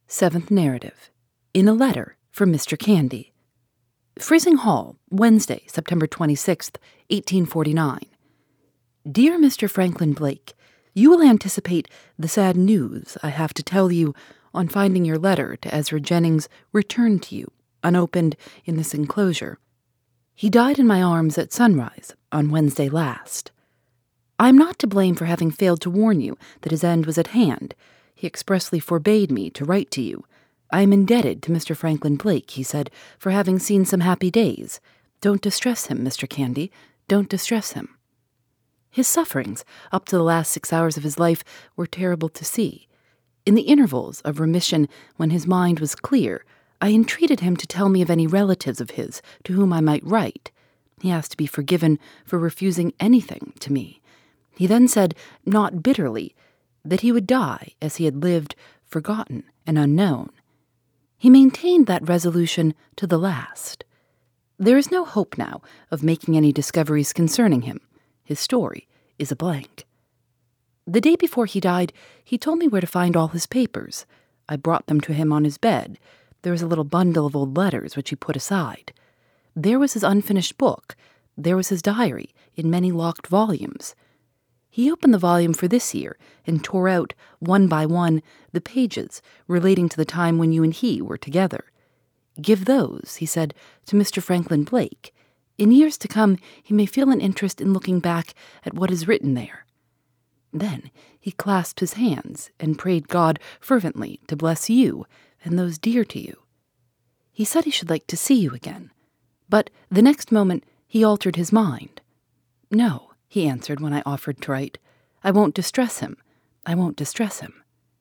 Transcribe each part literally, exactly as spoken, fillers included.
Seventh narrative. In a letter from Mister Candy. Frizzing Hall, Wednesday, September twenty-sixth, eighteen forty-nine. Dear Mister Franklin Blake, you will anticipate the sad news I have to tell you on finding your letter to Ezra Jennings returned to you, unopened, in this enclosure. He died in my arms at sunrise on Wednesday last. I am not to blame for having failed to warn you that his end was at hand. He expressly forbade me to write to you. I am indebted to Mister Franklin Blake, he said, for having seen some happy days. Don't distress him, Mister Candy. Don't distress him. His sufferings, up to the last six hours of his life, were terrible to see. In the intervals of remission, when his mind was clear, I entreated him to tell me of any relatives of his to whom I might write. He asked to be forgiven for refusing anything to me. He then said, not bitterly, that he would die as he had lived, forgotten and unknown. He maintained that resolution to the last. There is no hope now of making any discoveries concerning him. His story is a blank. The day before he died, he told me where to find all his papers. I brought them to him on his bed. There was a little bundle of old letters which he put aside. There was his unfinished book. There was his diary in many locked volumes. He opened the volume for this year and tore out, one by one, the pages relating to the time when you and he were together. Give those, he said, to Mister Franklin Blake. In years to come, he may feel an interest in looking back at what is written there. Then he clasped his hands and prayed God fervently to bless you and those dear to you. He said he should like to see you again, but the next moment he altered his mind. No, he answered when I offered to write. I won't distress him. I won't distress him.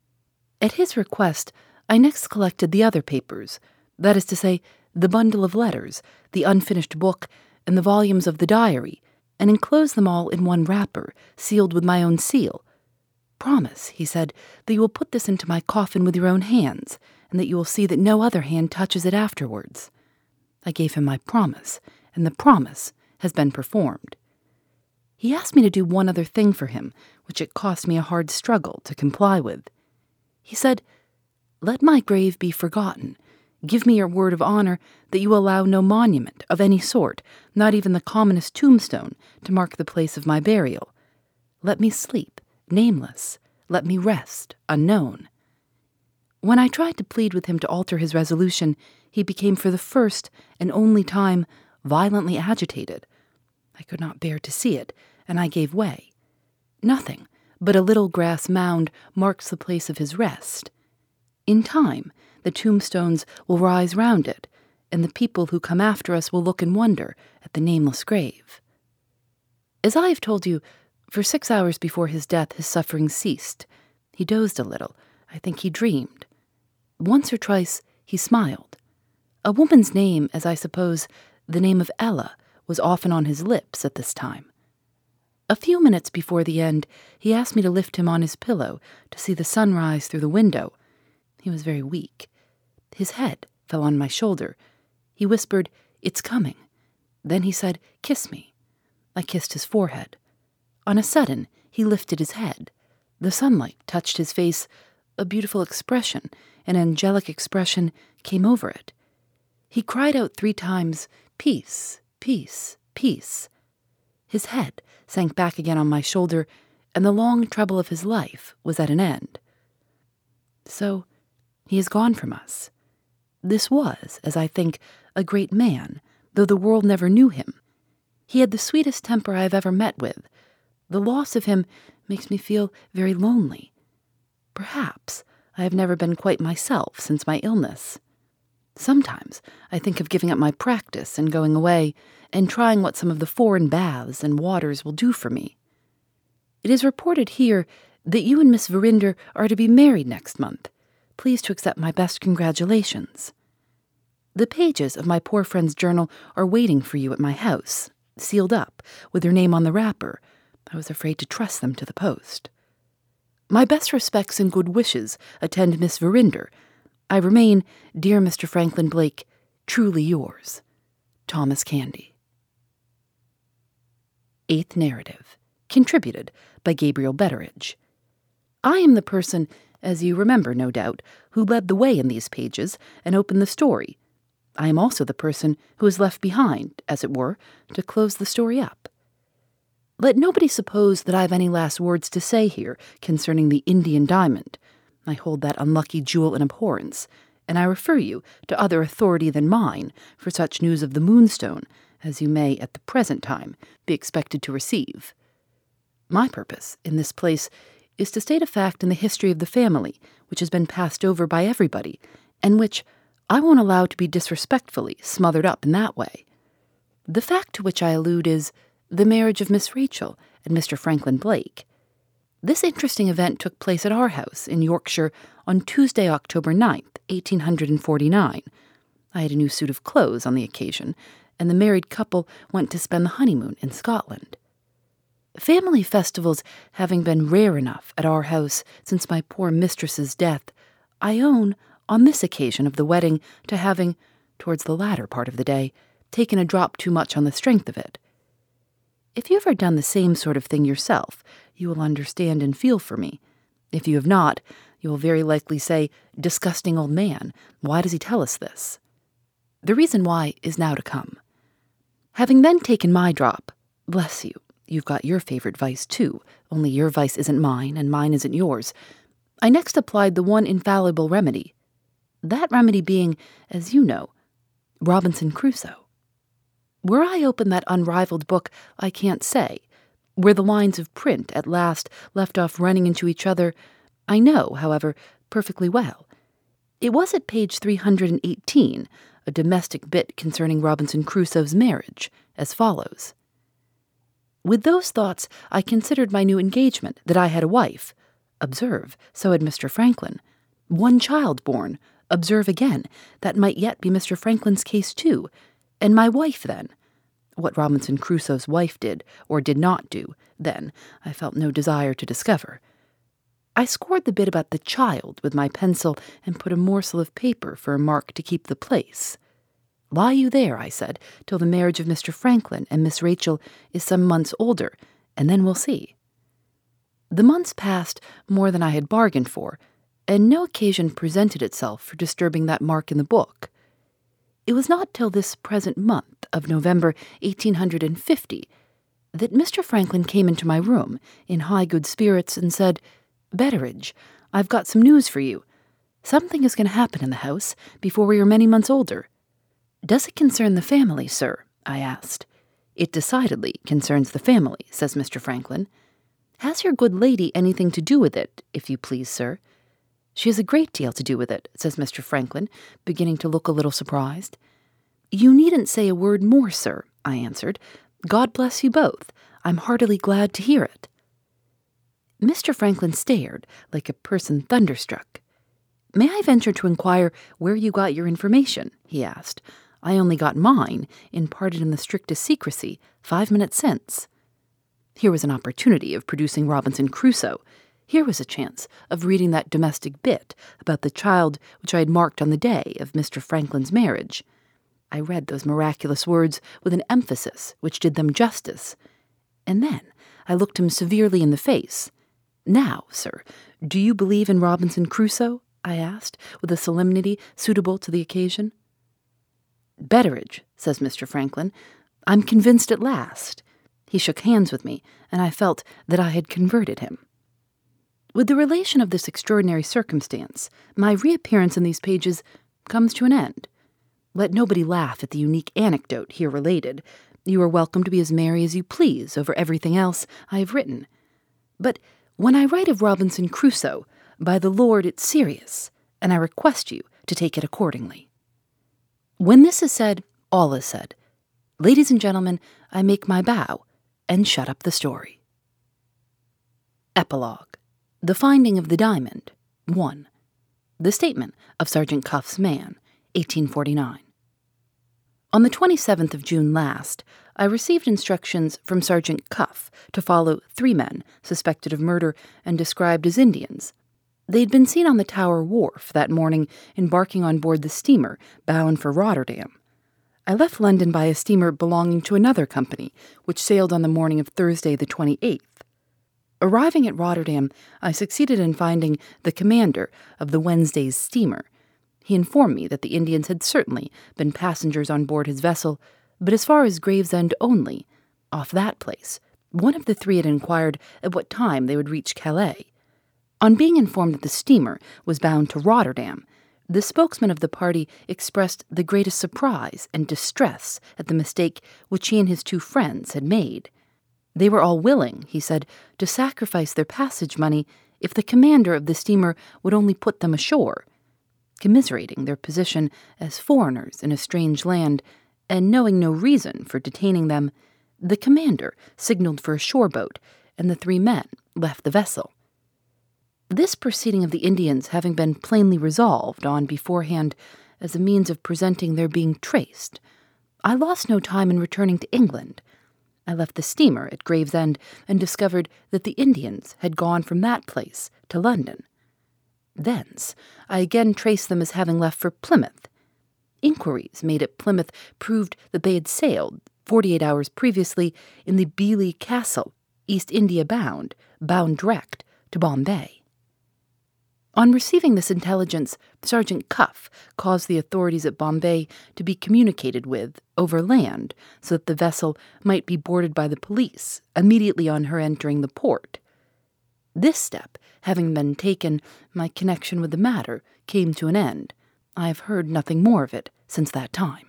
At his request, I next collected the other papers, that is to say, the bundle of letters, the unfinished book, and the volumes of the diary, and enclosed them all in one wrapper, sealed with my own seal. Promise, he said, that you will put this into my coffin with your own hands, and that you will see that no other hand touches it afterwards. I gave him my promise, and the promise has been performed. He asked me to do one other thing for him, which it cost me a hard struggle to comply with. He said, let my grave be forgotten. Give me your word of honor that you will allow no monument of any sort, not even the commonest tombstone, to mark the place of my burial. Let me sleep, nameless. Let me rest, unknown. When I tried to plead with him to alter his resolution, he became for the first and only time violently agitated. I could not bear to see it, and I gave way. Nothing but a little grass mound marks the place of his rest. In time, the tombstones will rise round it, and the people who come after us will look in wonder at the nameless grave. As I have told you, for six hours before his death his suffering ceased. He dozed a little. I think he dreamed. Once or twice he smiled. A woman's name, as I suppose, the name of Ella, was often on his lips at this time. A few minutes before the end, he asked me to lift him on his pillow to see the sunrise through the window. He was very weak. His head fell on my shoulder. He whispered, it's coming. Then he said, kiss me. I kissed his forehead. On a sudden, he lifted his head. The sunlight touched his face. A beautiful expression, an angelic expression, came over it. He cried out three times, peace, peace, peace. His head sank back again on my shoulder, and the long trouble of his life was at an end. So, he is gone from us. This was, as I think, a great man, though the world never knew him. He had the sweetest temper I have ever met with. The loss of him makes me feel very lonely. Perhaps I have never been quite myself since my illness. Sometimes I think of giving up my practice and going away and trying what some of the foreign baths and waters will do for me. It is reported here that you and Miss Verinder are to be married next month. Please to accept my best congratulations. The pages of my poor friend's journal are waiting for you at my house, sealed up, with your name on the wrapper. I was afraid to trust them to the post. My best respects and good wishes attend Miss Verinder. I remain, dear Mister Franklin Blake, truly yours, Thomas Candy. Eighth narrative, contributed by Gabriel Betteridge. I am the person as you remember, no doubt, who led the way in these pages and opened the story. I am also the person who is left behind, as it were, to close the story up. Let nobody suppose that I have any last words to say here concerning the Indian diamond. I hold that unlucky jewel in abhorrence, and I refer you to other authority than mine for such news of the moonstone as you may, at the present time, be expected to receive. My purpose, in this place, is to state a fact in the history of the family which has been passed over by everybody, and which I won't allow to be disrespectfully smothered up in that way. The fact to which I allude is the marriage of Miss Rachel and Mister Franklin Blake. This interesting event took place at our house in Yorkshire on Tuesday, October ninth, eighteen forty-nine. I had a new suit of clothes on the occasion, and the married couple went to spend the honeymoon in Scotland. Family festivals having been rare enough at our house since my poor mistress's death, I own, on this occasion of the wedding, to having, towards the latter part of the day, taken a drop too much on the strength of it. If you have ever done the same sort of thing yourself, you will understand and feel for me. If you have not, you will very likely say, "Disgusting old man, why does he tell us this?" The reason why is now to come. Having then taken my drop, bless you, you've got your favorite vice too, only your vice isn't mine and mine isn't yours, I next applied the one infallible remedy. That remedy being, as you know, Robinson Crusoe. Where I open that unrivaled book, I can't say. Where the lines of print at last left off running into each other, I know, however, perfectly well. It was at page three hundred eighteen, a domestic bit concerning Robinson Crusoe's marriage, as follows. With those thoughts, I considered my new engagement, that I had a wife. Observe, so had Mister Franklin. One child born. Observe again, that might yet be Mister Franklin's case too. And my wife, then. What Robinson Crusoe's wife did, or did not do, then, I felt no desire to discover. I scored the bit about the child with my pencil and put a morsel of paper for a mark to keep the place. Lie you there, I said, till the marriage of Mister Franklin and Miss Rachel is some months older, and then we'll see. The months passed more than I had bargained for, and no occasion presented itself for disturbing that mark in the book. It was not till this present month of November eighteen fifty that Mister Franklin came into my room in high good spirits and said, "Betteridge, I've got some news for you. Something is going to happen in the house before we are many months older." "Does it concern the family, sir?" I asked. "It decidedly concerns the family," says Mister Franklin. "Has your good lady anything to do with it, if you please, sir?" "She has a great deal to do with it," says Mister Franklin, beginning to look a little surprised. "You needn't say a word more, sir," I answered. "God bless you both. I'm heartily glad to hear it." Mister Franklin stared, like a person thunderstruck. "May I venture to inquire where you got your information?" he asked. "I only got mine, imparted in the strictest secrecy, five minutes since." Here was an opportunity of producing Robinson Crusoe. Here was a chance of reading that domestic bit about the child which I had marked on the day of Mister Franklin's marriage. I read those miraculous words with an emphasis which did them justice. And then I looked him severely in the face. "Now, sir, do you believe in Robinson Crusoe?" I asked, with a solemnity suitable to the occasion. "Betteridge," says Mister Franklin, "I'm convinced at last." He shook hands with me, and I felt that I had converted him. With the relation of this extraordinary circumstance, my reappearance in these pages comes to an end. Let nobody laugh at the unique anecdote here related. You are welcome to be as merry as you please over everything else I have written. But when I write of Robinson Crusoe, by the Lord it's serious, and I request you to take it accordingly. When this is said, all is said. Ladies and gentlemen, I make my bow and shut up the story. Epilogue. The Finding of the Diamond. one. The Statement of Sergeant Cuff's Man, eighteen forty-nine. On the twenty-seventh of June last, I received instructions from Sergeant Cuff to follow three men suspected of murder and described as Indians. They had been seen on the Tower Wharf that morning embarking on board the steamer bound for Rotterdam. I left London by a steamer belonging to another company, which sailed on the morning of Thursday the twenty-eighth. Arriving at Rotterdam, I succeeded in finding the commander of the Wednesday's steamer. He informed me that the Indians had certainly been passengers on board his vessel, but as far as Gravesend only. Off that place, one of the three had inquired at what time they would reach Calais. On being informed that the steamer was bound to Rotterdam, the spokesman of the party expressed the greatest surprise and distress at the mistake which he and his two friends had made. They were all willing, he said, to sacrifice their passage money if the commander of the steamer would only put them ashore. Commiserating their position as foreigners in a strange land, and knowing no reason for detaining them, the commander signaled for a shore boat, and the three men left the vessel. This proceeding of the Indians having been plainly resolved on beforehand as a means of preventing their being traced, I lost no time in returning to England. I left the steamer at Gravesend and discovered that the Indians had gone from that place to London. Thence, I again traced them as having left for Plymouth. Inquiries made at Plymouth proved that they had sailed, forty-eight hours previously, in the Beely Castle, East India bound, bound direct to Bombay. On receiving this intelligence, Sergeant Cuff caused the authorities at Bombay to be communicated with over land so that the vessel might be boarded by the police immediately on her entering the port. This step having been taken, my connection with the matter came to an end. I have heard nothing more of it since that time.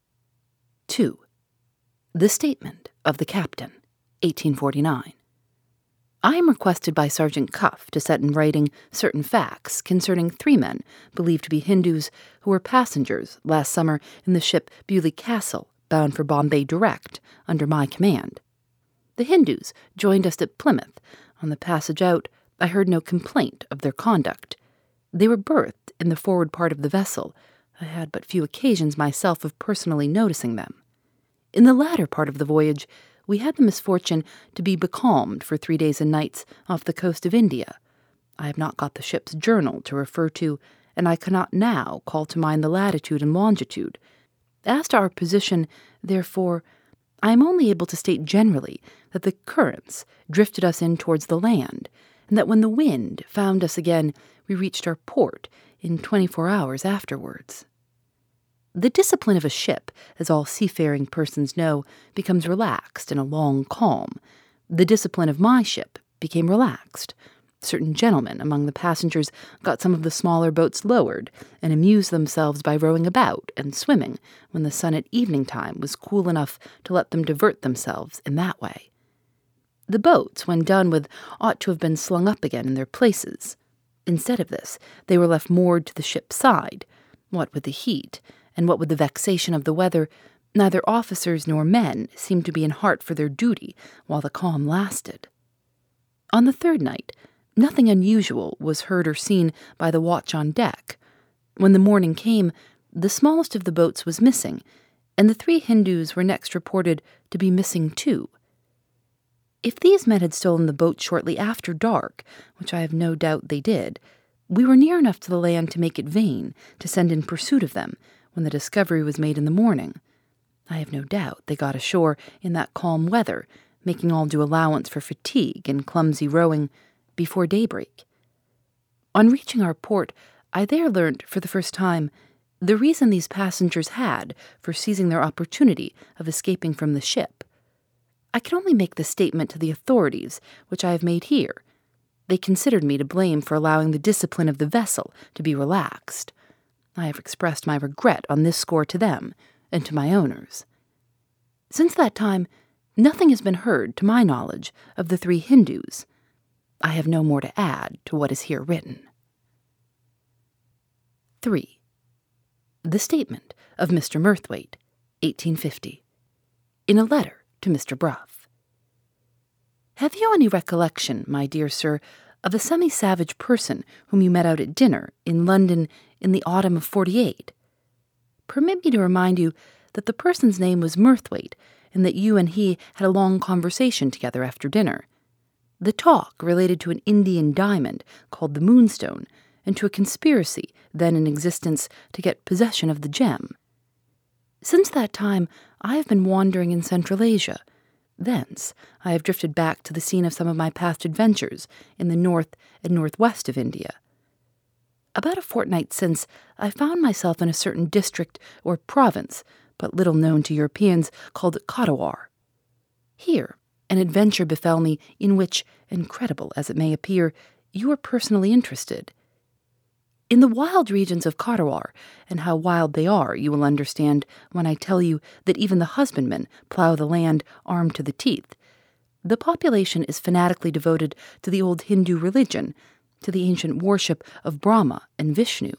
two. The Statement of the Captain, eighteen forty-nine. I am requested by Sergeant Cuff to set in writing certain facts concerning three men believed to be Hindus who were passengers last summer in the ship Beaulieu Castle, bound for Bombay direct, under my command. The Hindus joined us at Plymouth. On the passage out, I heard no complaint of their conduct. They were berthed in the forward part of the vessel. I had but few occasions myself of personally noticing them. In the latter part of the voyage, we had the misfortune to be becalmed for three days and nights off the coast of India. I have not got the ship's journal to refer to, and I cannot now call to mind the latitude and longitude. As to our position, therefore, I am only able to state generally that the currents drifted us in towards the land, and that when the wind found us again, we reached our port in twenty-four hours afterwards. The discipline of a ship, as all seafaring persons know, becomes relaxed in a long calm. The discipline of my ship became relaxed. Certain gentlemen among the passengers got some of the smaller boats lowered and amused themselves by rowing about and swimming when the sun at evening time was cool enough to let them divert themselves in that way. The boats, when done with, ought to have been slung up again in their places. Instead of this, they were left moored to the ship's side. What with the heat, and what with the vexation of the weather, neither officers nor men seemed to be in heart for their duty while the calm lasted. On the third night, nothing unusual was heard or seen by the watch on deck. When the morning came, the smallest of the boats was missing, and the three Hindus were next reported to be missing too. If these men had stolen the boat shortly after dark, which I have no doubt they did, we were near enough to the land to make it vain to send in pursuit of them when the discovery was made in the morning. I have no doubt they got ashore in that calm weather, making all due allowance for fatigue and clumsy rowing, before daybreak. On reaching our port, I there learnt for the first time the reason these passengers had for seizing their opportunity of escaping from the ship. I can only make the statement to the authorities which I have made here. They considered me to blame for allowing the discipline of the vessel to be relaxed. I have expressed my regret on this score to them and to my owners. Since that time, nothing has been heard, to my knowledge, of the three Hindus. I have no more to add to what is here written. three. The Statement of Mister Murthwaite, eighteen fifty. In a letter to Mister Bruff. Have you any recollection, my dear sir, of a semi-savage person whom you met out at dinner in London in the autumn of forty-eight? Permit me to remind you that the person's name was Murthwaite, and that you and he had a long conversation together after dinner. The talk related to an Indian diamond called the Moonstone, and to a conspiracy then in existence to get possession of the gem. Since that time, I have been wandering in Central Asia. Thence, I have drifted back to the scene of some of my past adventures in the north and northwest of India. About a fortnight since, I found myself in a certain district or province, but little known to Europeans, called Katawar. Here, an adventure befell me in which, incredible as it may appear, you are personally interested. In the wild regions of Katawar, and how wild they are you will understand when I tell you that even the husbandmen plow the land armed to the teeth, the population is fanatically devoted to the old Hindu religion, to the ancient worship of Brahma and Vishnu.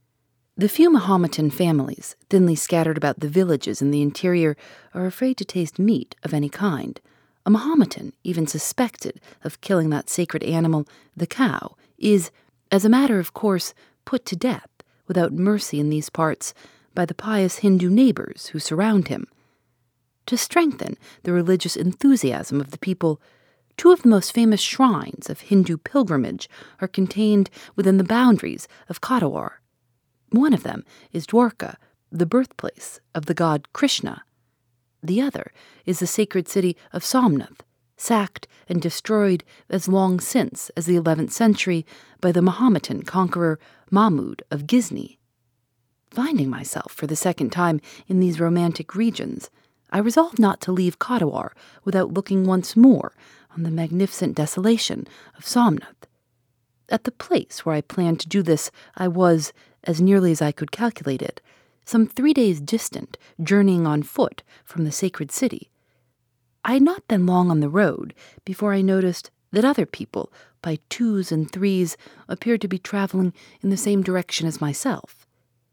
The few Mahometan families, thinly scattered about the villages in the interior, are afraid to taste meat of any kind. A Mahometan, even suspected of killing that sacred animal, the cow, is, as a matter of course, put to death without mercy in these parts by the pious Hindu neighbors who surround him. To strengthen the religious enthusiasm of the people, two of the most famous shrines of Hindu pilgrimage are contained within the boundaries of Katawar. One of them is Dwarka, the birthplace of the god Krishna. The other is the sacred city of Somnath, sacked and destroyed as long since as the eleventh century by the Mahometan conqueror Mahmud of Ghizni. Finding myself for the second time in these romantic regions, I resolved not to leave Katawar without looking once more on the magnificent desolation of Somnath. At the place where I planned to do this, I was, as nearly as I could calculate it, some three days distant, journeying on foot from the sacred city. I had not been long on the road before I noticed that other people, by twos and threes, appeared to be traveling in the same direction as myself.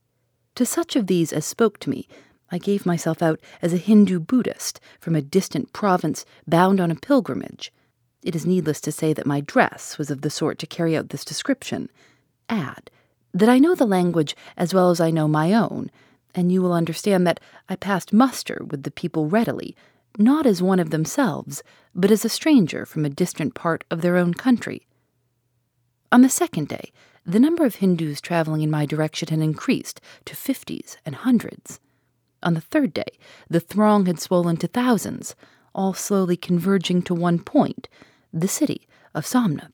To such of these as spoke to me, I gave myself out as a Hindu Buddhist from a distant province bound on a pilgrimage. It is needless to say that my dress was of the sort to carry out this description. Add that I know the language as well as I know my own, and you will understand that I passed muster with the people readily, not as one of themselves, but as a stranger from a distant part of their own country. On the second day, the number of Hindus traveling in my direction had increased to fifties and hundreds. On the third day, the throng had swollen to thousands, all slowly converging to one point, the city of Somnath.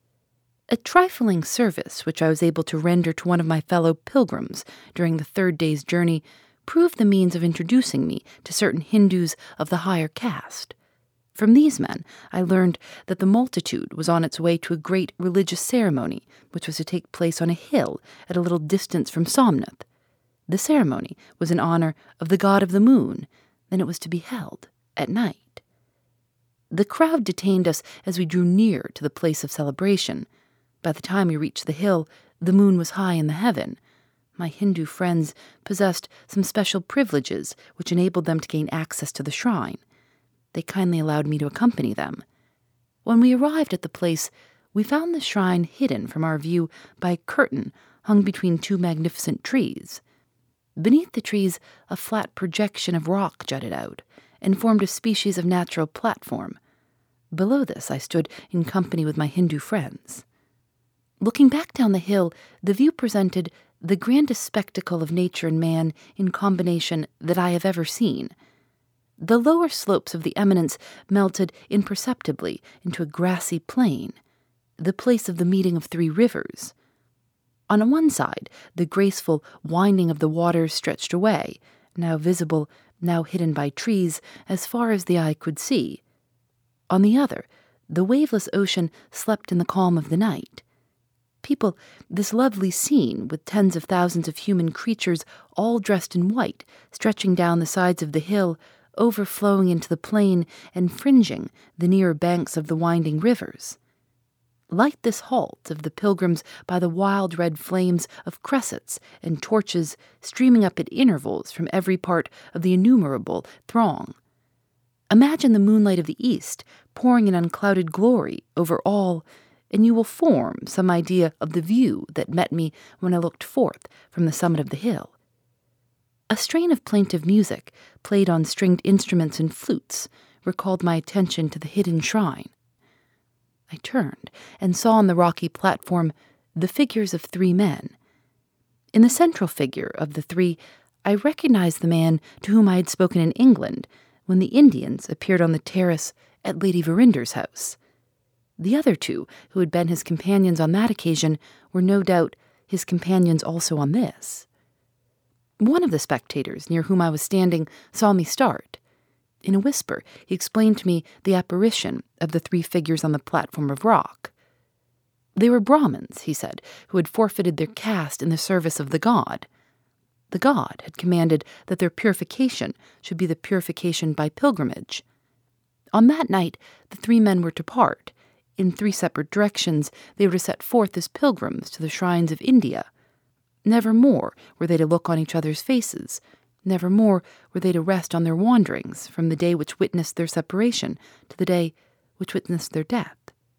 A trifling service which I was able to render to one of my fellow pilgrims during the third day's journey proved the means of introducing me to certain Hindus of the higher caste. From these men I learned that the multitude was on its way to a great religious ceremony which was to take place on a hill at a little distance from Somnath. The ceremony was in honor of the god of the moon, and it was to be held at night. The crowd detained us as we drew near to the place of celebration. By the time we reached the hill, the moon was high in the heaven. My Hindu friends possessed some special privileges which enabled them to gain access to the shrine. They kindly allowed me to accompany them. When we arrived at the place, we found the shrine hidden from our view by a curtain hung between two magnificent trees. Beneath the trees, a flat projection of rock jutted out and formed a species of natural platform. Below this I stood in company with my Hindu friends. Looking back down the hill, the view presented the grandest spectacle of nature and man in combination that I have ever seen. The lower slopes of the eminence melted imperceptibly into a grassy plain, the place of the meeting of three rivers. On one side, the graceful winding of the waters stretched away, now visible, now hidden by trees, as far as the eye could see. On the other, the waveless ocean slept in the calm of the night. People, this lovely scene, with tens of thousands of human creatures, all dressed in white, stretching down the sides of the hill, overflowing into the plain and fringing the nearer banks of the winding rivers. Light this halt of the pilgrims by the wild red flames of cressets and torches streaming up at intervals from every part of the innumerable throng. Imagine the moonlight of the east pouring in unclouded glory over all, and you will form some idea of the view that met me when I looked forth from the summit of the hill. A strain of plaintive music, played on stringed instruments and flutes, recalled my attention to the hidden shrine. I turned and saw on the rocky platform the figures of three men. In the central figure of the three, I recognized the man to whom I had spoken in England when the Indians appeared on the terrace at Lady Verinder's house. The other two, who had been his companions on that occasion, were no doubt his companions also on this. One of the spectators near whom I was standing saw me start. In a whisper, he explained to me the apparition of the three figures on the platform of rock. They were Brahmins, he said, who had forfeited their caste in the service of the god. The god had commanded that their purification should be the purification by pilgrimage. On that night, the three men were to part. In three separate directions, they were to set forth as pilgrims to the shrines of India. Never more were they to look on each other's faces. Never more were they to rest on their wanderings from the day which witnessed their separation to the day which witnessed their death.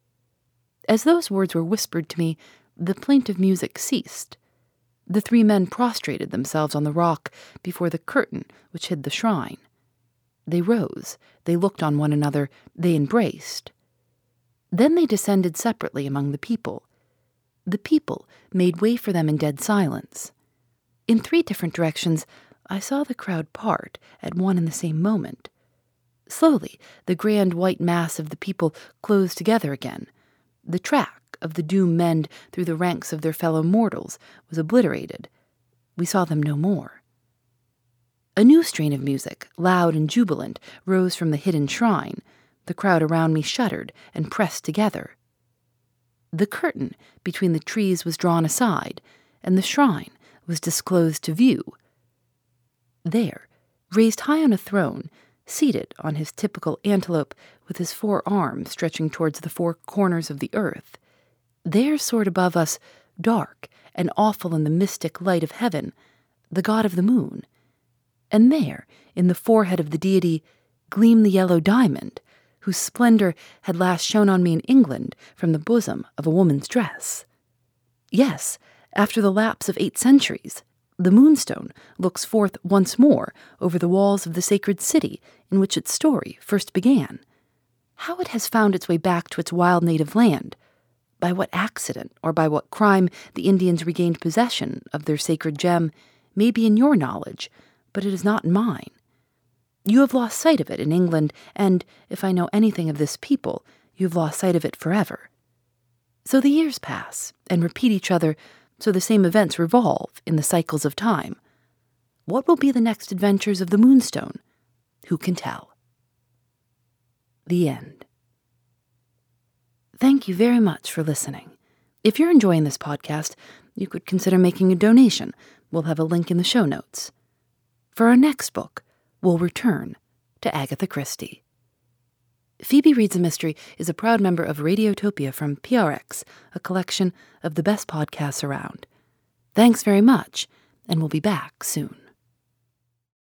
As those words were whispered to me, the plaintive music ceased. The three men prostrated themselves on the rock before the curtain which hid the shrine. They rose, they looked on one another, they embraced. Then they descended separately among the people. The people made way for them in dead silence. In three different directions, I saw the crowd part at one and the same moment. Slowly, the grand white mass of the people closed together again. The track of the doomed men through the ranks of their fellow mortals was obliterated. We saw them no more. A new strain of music, loud and jubilant, rose from the hidden shrine. The crowd around me shuddered and pressed together. The curtain between the trees was drawn aside, and the shrine was disclosed to view. There, raised high on a throne, seated on his typical antelope with his four arms stretching towards the four corners of the earth, there soared above us, dark and awful in the mystic light of heaven, the god of the moon. And there, in the forehead of the deity, gleamed the yellow diamond, whose splendor had last shone on me in England from the bosom of a woman's dress. Yes, after the lapse of eight centuries, the moonstone looks forth once more over the walls of the sacred city in which its story first began. How it has found its way back to its wild native land, by what accident or by what crime the Indians regained possession of their sacred gem, may be in your knowledge, but it is not in mine. You have lost sight of it in England, and, if I know anything of this people, you have lost sight of it forever. So the years pass, and repeat each other, so the same events revolve in the cycles of time. What will be the next adventures of the Moonstone? Who can tell? The end. Thank you very much for listening. If you're enjoying this podcast, you could consider making a donation. We'll have a link in the show notes. For our next book, we'll return to Agatha Christie. Phoebe Reads a Mystery is a proud member of Radiotopia from P R X, a collection of the best podcasts around. Thanks very much, and we'll be back soon.